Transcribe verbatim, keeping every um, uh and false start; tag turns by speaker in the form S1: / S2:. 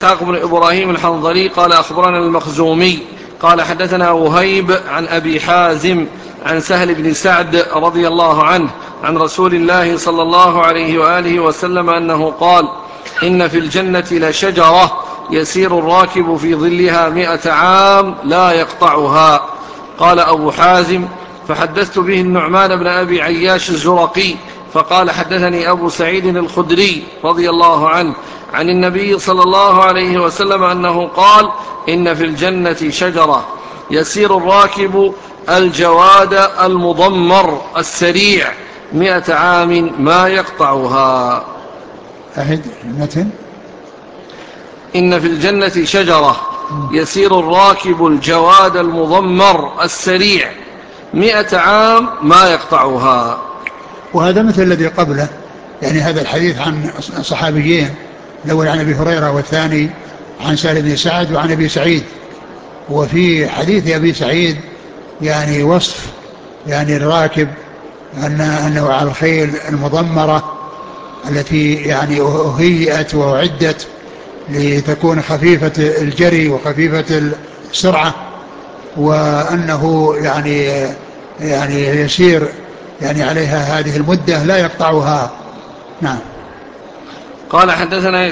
S1: إسحاق بن إبراهيم الحنظلي قال أخبرنا المخزومي قال حدثنا وهيب عن أبي حازم عن سهل بن سعد رضي الله عنه عن رسول الله صلى الله عليه وآله وسلم أنه قال: إن في الجنة لشجرة يسير الراكب في ظلها مئة عام لا يقطعها. قال أبو حازم: فحدثت به النعمان بن أبي عياش الزرقي فقال: حدثني أبو سعيد الخدري رضي الله عنه عن النبي صلى الله عليه وسلم أنه قال: إن في الجنة شجرة يسير الراكب الجواد المضمر السريع مئة عام ما يقطعها.
S2: أهد المتن.
S1: إن في الجنة شجرة يسير الراكب الجواد المضمر السريع مئة عام ما يقطعها.
S2: وهذا مثل الذي قبله، يعني هذا الحديث عن صحابيين، الأول عن أبي هريرة والثاني عن سهل بن سعد وعن أبي سعيد. وفي حديث أبي سعيد يعني وصف يعني الراكب أن أنه على الخيل المضمرة التي يعني أهيئت وأعدت لتكون خفيفة الجري وخفيفة السرعة، وأنه يعني يعني يسير يعني عليها هذه المدة لا يقطعها. نعم.
S1: قال حدثنا